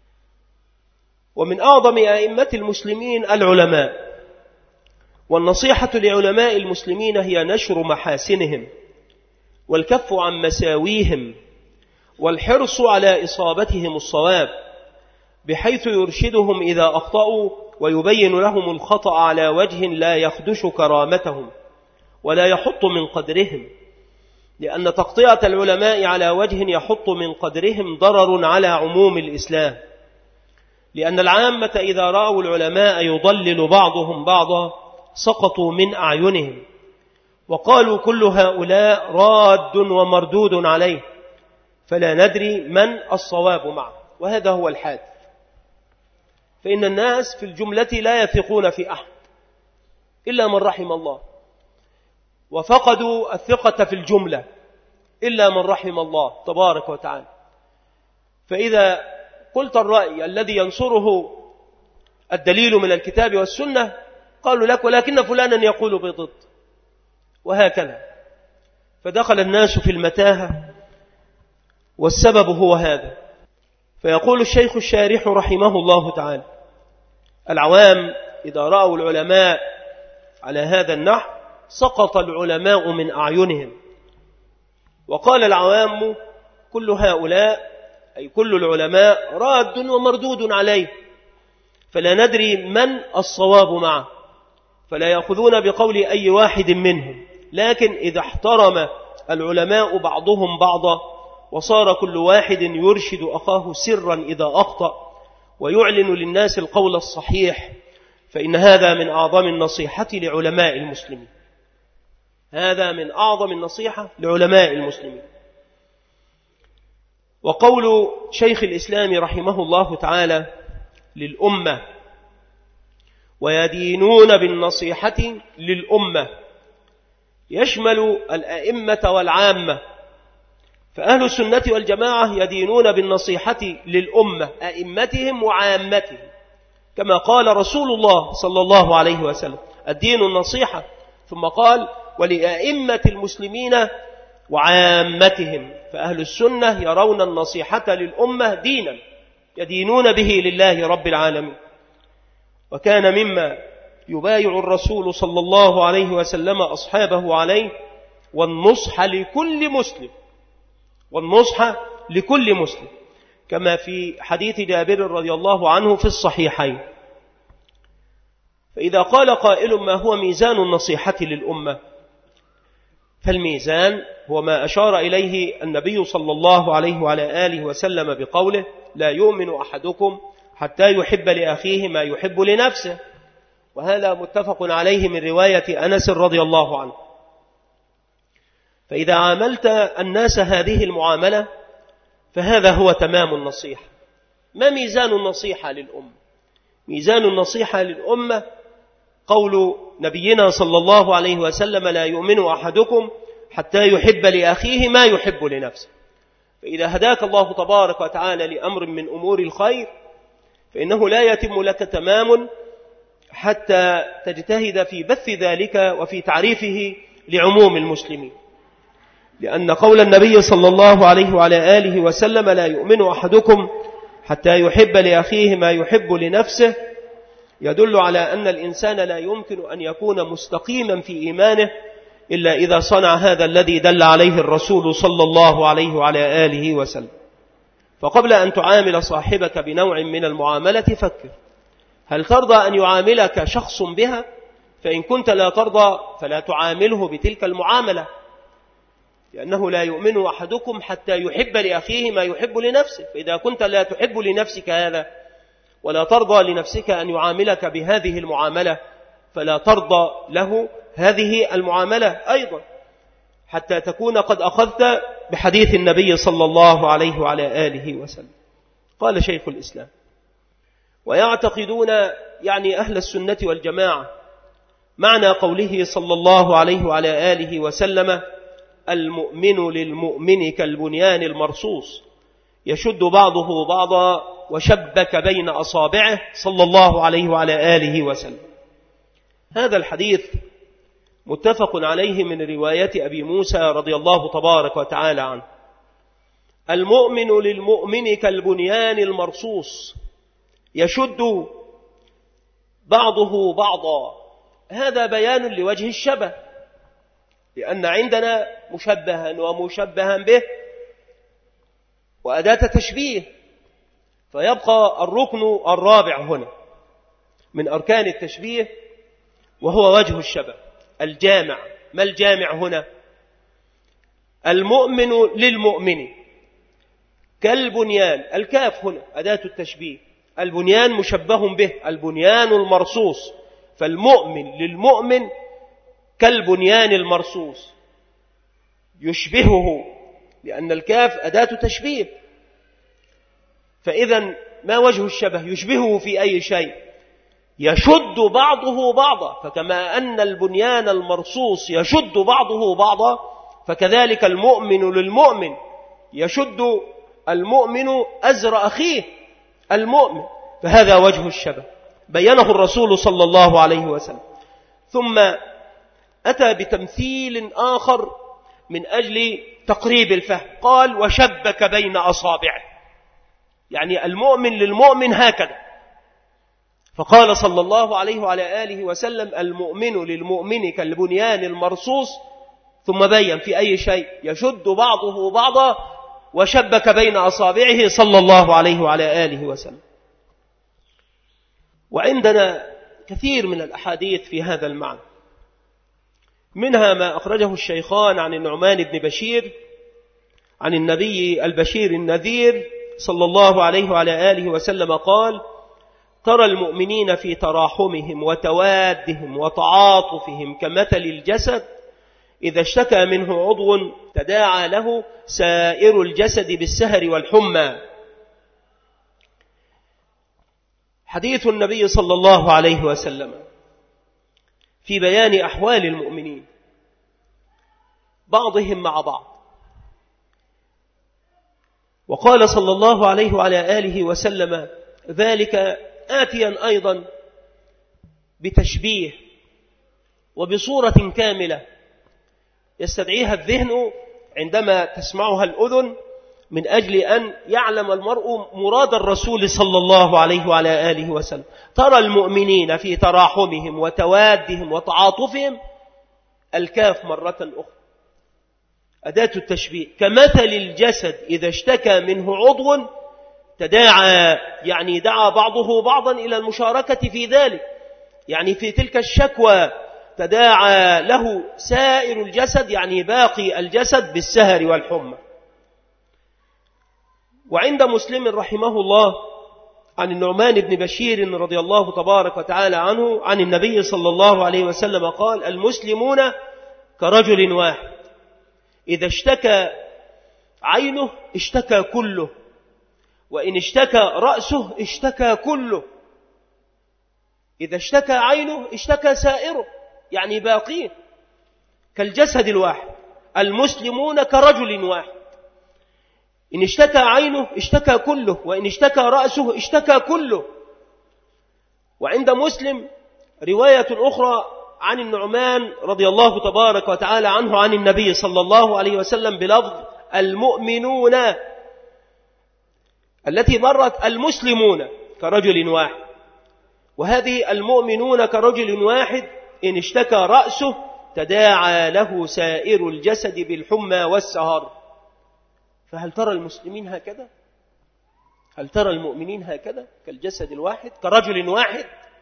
S2: ومن أعظم أئمة المسلمين العلماء، والنصيحة لعلماء المسلمين هي نشر محاسنهم والكف عن مساويهم والحرص على إصابتهم الصواب، بحيث يرشدهم إذا أخطأوا ويبين لهم الخطأ على وجه لا يخدش كرامتهم ولا يحط من قدرهم، لأن تقطيعة العلماء على وجه يحط من قدرهم ضرر على عموم الإسلام، لأن العامة إذا رأوا العلماء يضلل بعضهم بعضا سقطوا من أعينهم وقالوا كل هؤلاء راد ومردود عليه، فلا ندري من الصواب معه. وهذا هو الحادث، فإن الناس في الجملة لا يثقون في أحد إلا من رحم الله، وفقدوا الثقة في الجملة إلا من رحم الله تبارك وتعالى. فإذا قلت الرأي الذي ينصره الدليل من الكتاب والسنة قالوا لك ولكن فلانا يقول بضد، وهكذا. فدخل الناس في المتاهة، والسبب هو هذا. فيقول الشيخ الشارح رحمه الله تعالى: العوام إذا رأوا العلماء على هذا النحو سقط العلماء من أعينهم، وقال العوام كل هؤلاء أي كل العلماء راد ومردود عليه، فلا ندري من الصواب معه، فلا يأخذون بقول أي واحد منهم. لكن إذا احترم العلماء بعضهم بعضا وصار كل واحد يرشد أخاه سرا إذا أخطأ ويعلن للناس القول الصحيح، فإن هذا من أعظم النصيحة لعلماء المسلمين. هذا من أعظم النصيحة لعلماء المسلمين. وقول شيخ الإسلام رحمه الله تعالى للأمة: ويدينون بالنصيحة للأمة، يشمل الأئمة والعامة. فأهل السنة والجماعة يدينون بالنصيحة للأمة، أئمتهم وعامتهم، كما قال رسول الله صلى الله عليه وسلم: الدين النصيحة. ثم قال: ولأئمة المسلمين وعامتهم. فأهل السنة يرون النصيحة للأمة دينا يدينون به لله رب العالمين. وكان مما يبايع الرسول صلى الله عليه وسلم أصحابه عليه والنصح لكل مسلم، والنصح لكل مسلم، كما في حديث جابر رضي الله عنه في الصحيحين. فإذا قال قائل: ما هو ميزان النصيحة للأمة؟ فالميزان هو ما أشار إليه النبي صلى الله عليه وعلى آله وسلم بقوله: لا يؤمن أحدكم حتى يحب لأخيه ما يحب لنفسه. وهذا متفق عليه من رواية أنس رضي الله عنه. فإذا عاملت الناس هذه المعاملة فهذا هو تمام النصيحة. ما ميزان النصيحة للأمة؟ ميزان النصيحة للأمة قول نبينا صلى الله عليه وسلم: لا يؤمن أحدكم حتى يحب لأخيه ما يحب لنفسه. فإذا هداك الله تبارك وتعالى لأمر من أمور الخير فإنه لا يتم لك تمام حتى تجتهد في بث ذلك وفي تعريفه لعموم المسلمين، لأن قول النبي صلى الله عليه وعلى آله وسلم: لا يؤمن أحدكم حتى يحب لأخيه ما يحب لنفسه، يدل على أن الإنسان لا يمكن أن يكون مستقيما في إيمانه إلا إذا صنع هذا الذي دل عليه الرسول صلى الله عليه وعلى آله وسلم. فقبل أن تعامل صاحبك بنوع من المعاملة فكر: هل ترضى أن يعاملك شخص بها؟ فإن كنت لا ترضى فلا تعامله بتلك المعاملة، لأنه لا يؤمن أحدكم حتى يحب لأخيه ما يحب لنفسه. فإذا كنت لا تحب لنفسك هذا ولا ترضى لنفسك أن يعاملك بهذه المعاملة فلا ترضى له هذه المعاملة أيضا، حتى تكون قد أخذت بحديث النبي صلى الله عليه وعلى آله وسلم. قال شيخ الإسلام: ويعتقدون يعني أهل السنة والجماعة معنى قوله صلى الله عليه وعلى آله وسلم: المؤمن للمؤمن كالبنيان المرصوص يشد بعضه بعضا وشبك بين أصابعه صلى الله عليه وعلى آله وسلم. هذا الحديث متفق عليه من رواية أبي موسى رضي الله تبارك وتعالى عنه: المؤمن للمؤمن كالبنيان المرصوص يشد بعضه بعضا. هذا بيان لوجه الشبه، لأن عندنا مشبها ومشبها به وأداة تشبيه، فيبقى الركن الرابع هنا من أركان التشبيه وهو وجه الشبه الجامع. ما الجامع هنا؟ المؤمن للمؤمن كالبنيان. الكاف هنا أداة التشبيه، البنيان مشبه به، البنيان المرصوص، فالمؤمن للمؤمن كالبنيان المرصوص يشبهه، لأن الكاف أداة تشبيه. فإذا ما وجه الشبه؟ يشبهه في أي شيء؟ يشد بعضه بعضا، فكما أن البنيان المرصوص يشد بعضه بعضا، فكذلك المؤمن للمؤمن يشد المؤمن أزر أخيه المؤمن. فهذا وجه الشبه بينه الرسول صلى الله عليه وسلم. ثم أتى بتمثيل آخر من أجل تقريب الفهم، قال وشبك بين أصابعه، يعني المؤمن للمؤمن هكذا. فقال صلى الله عليه وعلى آله وسلم المؤمن للمؤمن كالبنيان المرصوص، ثم بين في أي شيء؟ يشد بعضه بعضا، وشبك بين أصابعه صلى الله عليه وعلى آله وسلم. وعندنا كثير من الأحاديث في هذا المعنى، منها ما أخرجه الشيخان عن النعمان بن بشير عن النبي البشير النذير صلى الله عليه وعلى آله وسلم قال ترى المؤمنين في تراحمهم وتوادهم وتعاطفهم كمثل الجسد إذا اشتكى منه عضو تداعى له سائر الجسد بالسهر والحمى. حديث النبي صلى الله عليه وسلم في بيان أحوال المؤمنين بعضهم مع بعض. وقال صلى الله عليه وعلى آله وسلم ذلك آتيا أيضا بتشبيه وبصورة كاملة يستدعيها الذهن عندما تسمعها الأذن، من أجل أن يعلم المرء مراد الرسول صلى الله عليه وعلى آله وسلم. ترى المؤمنين في تراحمهم وتوادهم وتعاطفهم، الكاف مرة أخرى أداة التشبيه، كمثل الجسد إذا اشتكى منه عضو تداعى، يعني دعا بعضه بعضا إلى المشاركة في ذلك، يعني في تلك الشكوى تداعى له سائر الجسد، يعني باقي الجسد بالسهر والحمى. وعند مسلم رحمه الله عن النعمان بن بشير رضي الله تبارك وتعالى عنه عن النبي صلى الله عليه وسلم قال المسلمون كرجل واحد إذا اشتكى عينه اشتكى كله، وإن اشتكى رأسه اشتكى كله. إذا اشتكى عينه اشتكى سائره، يعني باقيه كالجسد الواحد. المسلمون كرجل واحد، إن اشتكى عينه اشتكى كله، وإن اشتكى رأسه اشتكى كله. وعند مسلم رواية أخرى عن النعمان رضي الله تبارك وتعالى عنه عن النبي صلى الله عليه وسلم بلفظ المؤمنون، التي مرت المسلمون كرجل واحد، وهذه المؤمنون كرجل واحد إن اشتكى رأسه تداعى له سائر الجسد بالحمى والسهر. فهل ترى المسلمين هكذا؟ هل ترى المؤمنين هكذا كالجسد الواحد كرجل واحد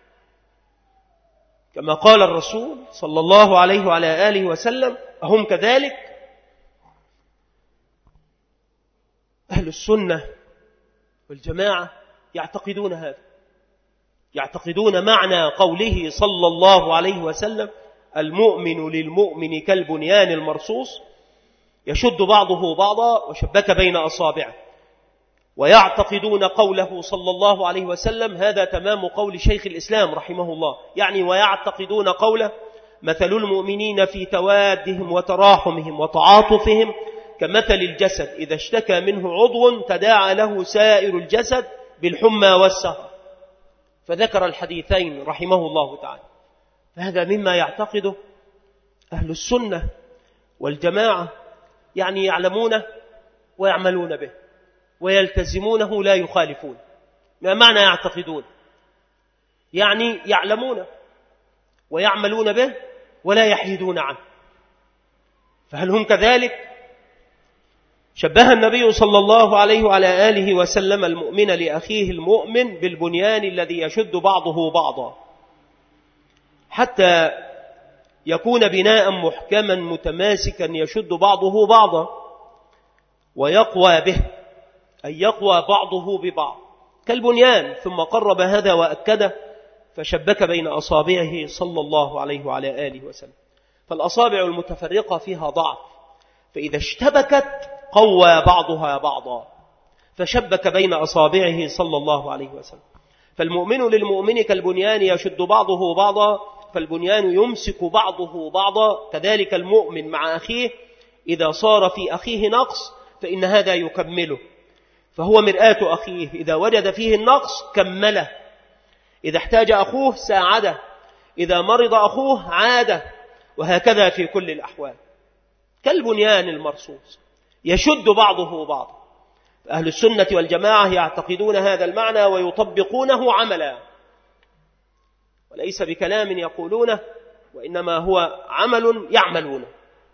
S2: كما قال الرسول صلى الله عليه وعلى آله وسلم؟ أهم كذلك؟ أهل السنة والجماعة يعتقدون هذا، يعتقدون معنى قوله صلى الله عليه وسلم المؤمن للمؤمن كالبنيان المرصوص يشد بعضه بعضا وشبك بين أصابعه. ويعتقدون قوله صلى الله عليه وسلم، هذا تمام قول شيخ الإسلام رحمه الله، يعني ويعتقدون قوله مثل المؤمنين في توادهم وتراحمهم وتعاطفهم كمثل الجسد إذا اشتكى منه عضو تداعى له سائر الجسد بالحمى والسهر. فذكر الحديثين رحمه الله تعالى. فهذا مما يعتقده أهل السنة والجماعة، يعني يعلمونه ويعملون به ويلتزمونه لا يخالفون، ما معنى يعتقدون؟ يعني يعلمون ويعملون به ولا يحيدون عنه. فهل هم كذلك؟ شبه النبي صلى الله عليه وعلى آله وسلم المؤمن لأخيه المؤمن بالبنيان الذي يشد بعضه بعضا حتى يكون بناء محكما متماسكا يشد بعضه بعضا ويقوى به، أي يقوى بعضه ببعض كالبنيان. ثم قرب هذا وأكده فشبك بين أصابعه صلى الله عليه وعلى آله وسلم. فالأصابع المتفرقة فيها ضعف، فإذا اشتبكت قوى بعضها بعضا، فشبك بين أصابعه صلى الله عليه وسلم. فالمؤمن للمؤمن كالبنيان يشد بعضه بعضا، فالبنيان يمسك بعضه بعضا. كذلك المؤمن مع أخيه إذا صار في أخيه نقص فإن هذا يكمله، فهو مرآة أخيه، إذا وجد فيه النقص كمله، إذا احتاج أخوه ساعده، إذا مرض أخوه عاده، وهكذا في كل الأحوال. كالبنيان المرصوص يشد بعضه بعضا. أهل السنة والجماعة يعتقدون هذا المعنى ويطبقونه عملا، وليس بكلام يقولونه، وإنما هو عمل يعملونه.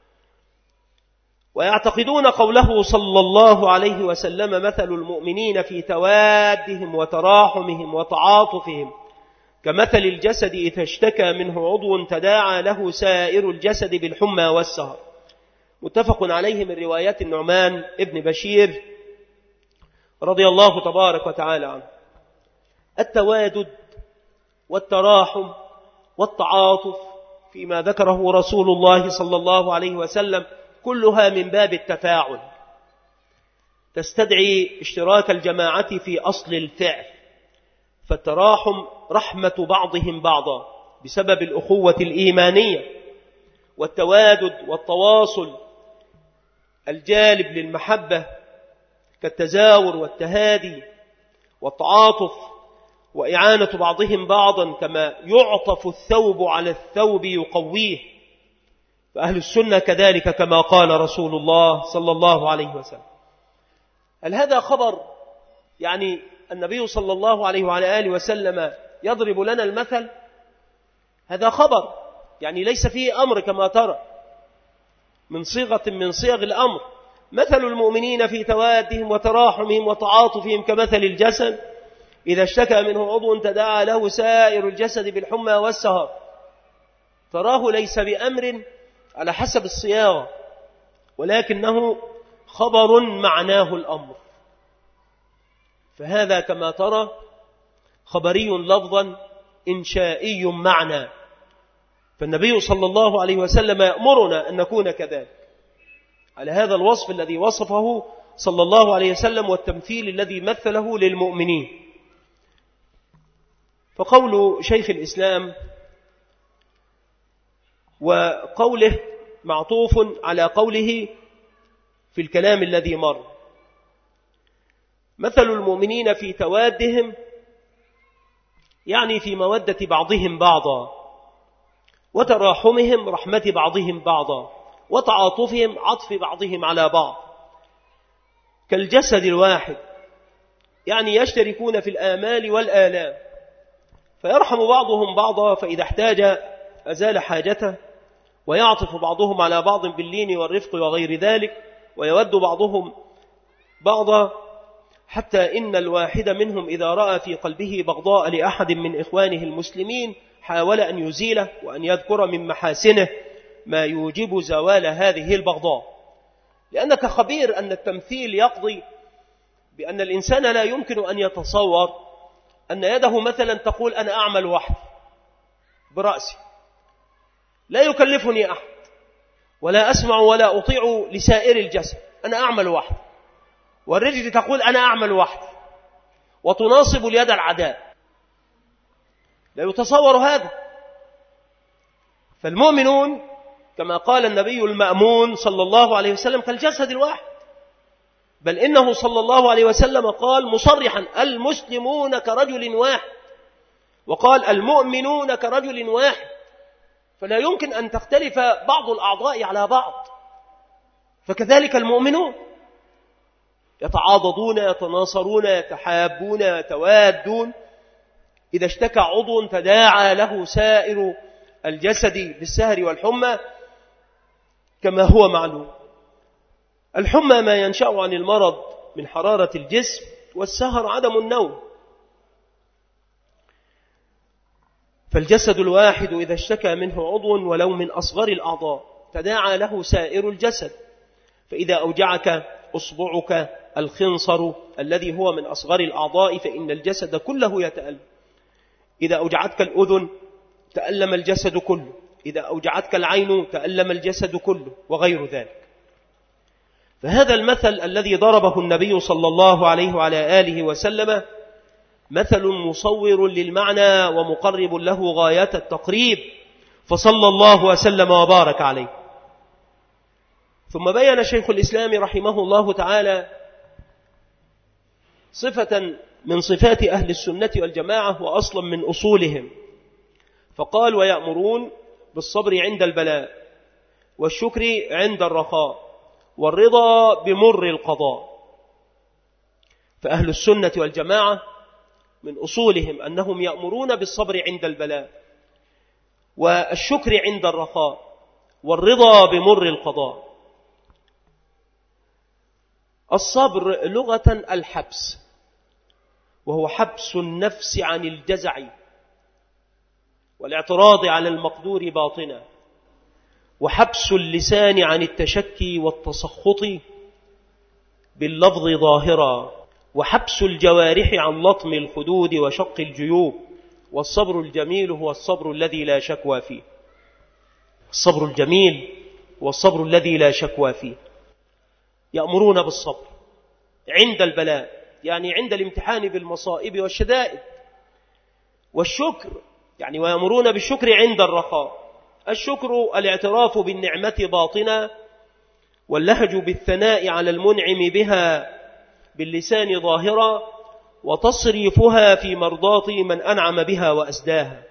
S2: ويعتقدون قوله صلى الله عليه وسلم: مثل المؤمنين في توادهم وتراحمهم وتعاطفهم كمثل الجسد إذا اشتكى منه عضو تداعى له سائر الجسد بالحمى والسهر. متفق عليه من رواية النعمان ابن بشير رضي الله تبارك وتعالى عنه. التوادد والتراحم والتعاطف فيما ذكره رسول الله صلى الله عليه وسلم كلها من باب التفاعل، تستدعي اشتراك الجماعة في أصل الفعل. فالتراحم رحمة بعضهم بعضا بسبب الأخوة الإيمانية، والتوادد والتواصل الجالب للمحبة كالتزاور والتهادي، والتعاطف وإعانة بعضهم بعضا كما يعطف الثوب على الثوب يقويه. فأهل السنة كذلك كما قال رسول الله صلى الله عليه وسلم. هل هذا خبر؟ يعني النبي صلى الله عليه وعلى آله وسلم يضرب لنا المثل؟ هذا خبر، يعني ليس فيه أمر كما ترى من صيغة من صيغ الأمر. مثل المؤمنين في توادهم وتراحمهم وتعاطفهم كمثل الجسد إذا اشتكى منه عضو تداعى له سائر الجسد بالحمى والسهر. تراه ليس بأمر على حسب الصياغة، ولكنه خبر معناه الأمر. فهذا كما ترى خبري لفظا إنشائي معنى. فالنبي صلى الله عليه وسلم يأمرنا أن نكون كذلك على هذا الوصف الذي وصفه صلى الله عليه وسلم والتمثيل الذي مثله للمؤمنين. فقول شيخ الإسلام وقوله معطوف على قوله في الكلام الذي مر: مثل المؤمنين في توادهم، يعني في مودة بعضهم بعضا، وتراحمهم رحمة بعضهم بعضا، وتعاطفهم عطف بعضهم على بعض، كالجسد الواحد، يعني يشتركون في الآمال والآلام، فيرحم بعضهم بعضا فإذا احتاج أزال حاجته، ويعطف بعضهم على بعض باللين والرفق وغير ذلك، ويود بعضهم بعضا، حتى إن الواحد منهم إذا رأى في قلبه بغضاء لأحد من إخوانه المسلمين حاول أن يزيله وأن يذكر من محاسنه ما يوجب زوال هذه البغضاء. لأنك خبير أن التمثيل يقضي بأن الإنسان لا يمكن أن يتصور أن يده مثلا تقول أنا أعمل وحدي برأسي، لا يكلفني أحد، ولا أسمع ولا أطيع لسائر الجسد، أنا أعمل وحدي. والرجل تقول أنا أعمل وحدي، وتناصب اليد العداء، لا يتصور هذا. فالمؤمنون كما قال النبي المأمون صلى الله عليه وسلم كالجسد الواحد، بل إنه صلى الله عليه وسلم قال مصرحا: المسلمون كرجل واحد، وقال المؤمنون كرجل واحد. فلا يمكن أن تختلف بعض الأعضاء على بعض، فكذلك المؤمنون. يتعاضدون، يتناصرون، يتحابون، يتوادون. إذا اشتكى عضو تداعى له سائر الجسد بالسهر والحمى كما هو معلوم. الحمى ما ينشأ عن المرض من حرارة الجسم، والسهر عدم النوم. فالجسد الواحد إذا اشتكى منه عضو ولو من أصغر الأعضاء تداعى له سائر الجسد. فإذا أوجعك أصبعك الخنصر الذي هو من أصغر الأعضاء فإن الجسد كله يتألم. إذا أوجعتك الأذن تألم الجسد كله، إذا أوجعتك العين تألم الجسد كله، وغير ذلك. فهذا المثل الذي ضربه النبي صلى الله عليه وعلى آله وسلم مثل مصور للمعنى ومقرب له غاية التقريب، فصلى الله وسلم وبارك عليه. ثم بين شيخ الإسلام رحمه الله تعالى صفة من صفات أهل السنة والجماعة وأصلا من أصولهم، فقال: ويأمرون بالصبر عند البلاء، والشكر عند الرخاء، والرضا بمر القضاء. فأهل السنة والجماعة من أصولهم أنهم يأمرون بالصبر عند البلاء، والشكر عند الرخاء، والرضا بمر القضاء. الصبر لغة الحبس، وهو حبس النفس عن الجزع والاعتراض على المقدور باطنا، وحبس اللسان عن التشكي والتسخط باللفظ ظاهرا، وحبس الجوارح عن لطم الخدود وشق الجيوب. والصبر الجميل هو الصبر الذي لا شكوى فيه. الصبر الجميل هو الصبر الذي لا شكوى فيه. يأمرون بالصبر عند البلاء، يعني عند الامتحان بالمصائب والشدائد. والشكر يعني ويأمرون بالشكر عند الرخاء. الشكر الاعتراف بالنعمة باطنا، واللهج بالثناء على المنعم بها باللسان ظاهرا، وتصريفها في مرضاة من أنعم بها وأسداها.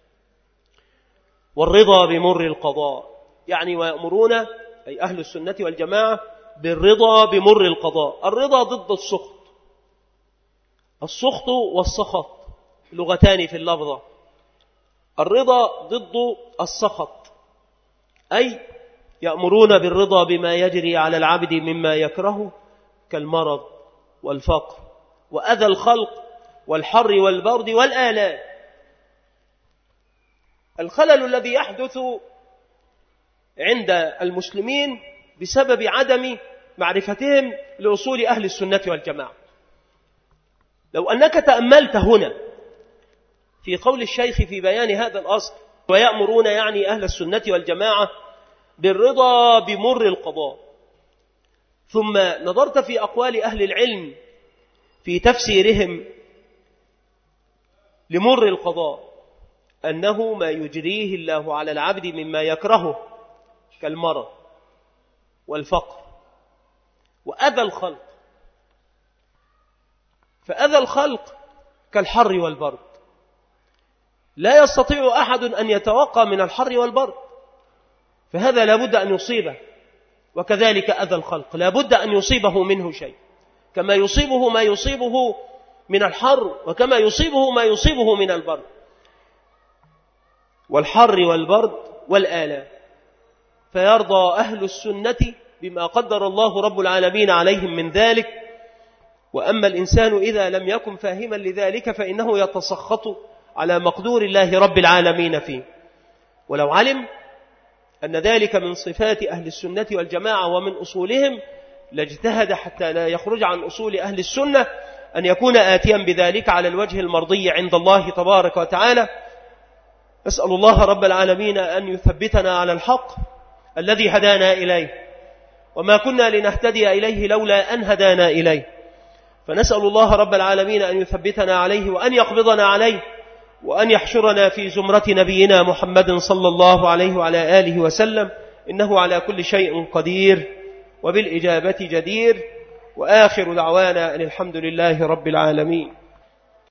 S2: والرضا بمر القضاء، يعني ويأمرون أي أهل السنة والجماعة بالرضا بمر القضاء. الرضا ضد السخط. السخط والسخط لغتان في اللفظة. الرضا ضد السخط، أي يأمرون بالرضا بما يجري على العبد مما يكره كالمرض والفقر وأذى الخلق والحر والبرد والآلام. الخلل الذي يحدث عند المسلمين بسبب عدم معرفتهم لأصول أهل السنة والجماعة. لو أنك تأملت هنا في قول الشيخ في بيان هذا الأصل، ويأمرون يعني أهل السنة والجماعة بالرضا بمر القضاء، ثم نظرت في أقوال أهل العلم في تفسيرهم لمر القضاء أنه ما يجريه الله على العبد مما يكرهه كالمرض والفقر وأذى الخلق. فأذى الخلق كالحر والبرد، لا يستطيع أحد أن يتوقى من الحر والبرد، فهذا لابد أن يصيبه. وكذلك أذى الخلق لابد أن يصيبه منه شيء، كما يصيبه ما يصيبه من الحر، وكما يصيبه ما يصيبه من البرد والحر والبرد والآلام. فيرضى أهل السنة بما قدر الله رب العالمين عليهم من ذلك. وأما الإنسان إذا لم يكن فاهما لذلك فإنه يتسخط على مقدور الله رب العالمين فيه. ولو علم أن ذلك من صفات أهل السنة والجماعة ومن أصولهم لاجتهد حتى لا يخرج عن أصول أهل السنة أن يكون آتيا بذلك على الوجه المرضي عند الله تبارك وتعالى. أسأل الله رب العالمين أن يثبتنا على الحق الذي هدانا إليه، وما كنا لنهتدي إليه لولا أن هدانا إليه. فنسأل الله رب العالمين أن يثبتنا عليه، وأن يقبضنا عليه، وأن يحشرنا في زمرة نبينا محمد صلى الله عليه وعلى آله وسلم، إنه على كل شيء قدير وبالإجابة جدير. وآخر دعوانا أن الحمد لله رب العالمين.